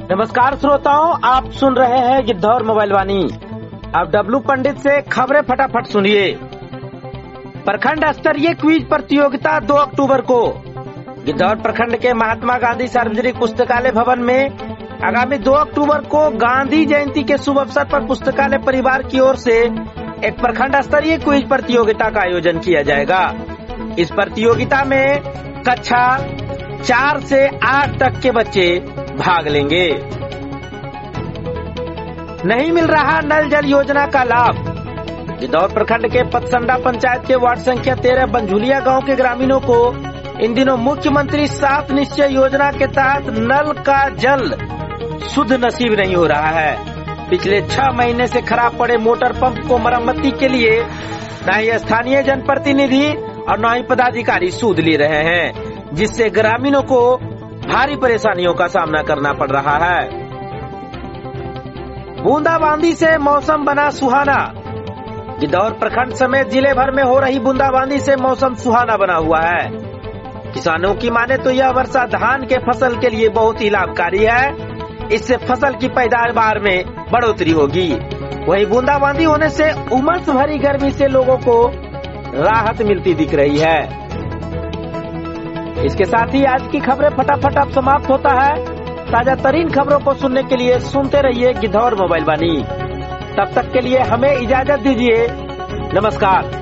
नमस्कार श्रोताओं, आप सुन रहे हैं गिद्धौर मोबाइल वाणी। अब डब्लू पंडित से खबरें फटाफट सुनिए। प्रखंड स्तरीय क्विज प्रतियोगिता 2 अक्टूबर को गिद्धौर प्रखंड के महात्मा गांधी सार्वजनिक पुस्तकालय भवन में आगामी 2 अक्टूबर को गांधी जयंती के शुभ अवसर पर पुस्तकालय परिवार की ओर से एक प्रखंड स्तरीय क्विज प्रतियोगिता का आयोजन किया जाएगा। इस प्रतियोगिता में कक्षा 4 से 8 तक के बच्चे भाग लेंगे। नहीं मिल रहा नल जल योजना का लाभ। गिद्धौर प्रखंड के पतसंडा पंचायत के वार्ड संख्या 13 बंझुलिया गांव के ग्रामीणों को इन दिनों मुख्यमंत्री 7 निश्चय योजना के तहत नल का जल शुद्ध नसीब नहीं हो रहा है। पिछले 6 महीने से खराब पड़े मोटर पंप को मरम्मती के लिए न ही स्थानीय जनप्रतिनिधि और न ही पदाधिकारी सूद ले रहे हैं, जिससे ग्रामीणों को भारी परेशानियों का सामना करना पड़ रहा है। बूंदाबांदी से मौसम बना सुहाना। गिद्धौर प्रखंड समेत जिले भर में हो रही बूंदाबांदी से मौसम सुहाना बना हुआ है। किसानों की माने तो यह वर्षा धान के फसल के लिए बहुत ही लाभकारी है। इससे फसल की पैदावार में बढ़ोतरी होगी। वहीं बूंदाबांदी होने से उमस भरी गर्मी से लोगों को राहत मिलती दिख रही है। इसके साथ ही आज की खबरें फटाफट अब समाप्त होता है। ताजा तरीन खबरों को सुनने के लिए सुनते रहिए गिद्धौर मोबाइल वाणी। तब तक के लिए हमें इजाजत दीजिए। नमस्कार।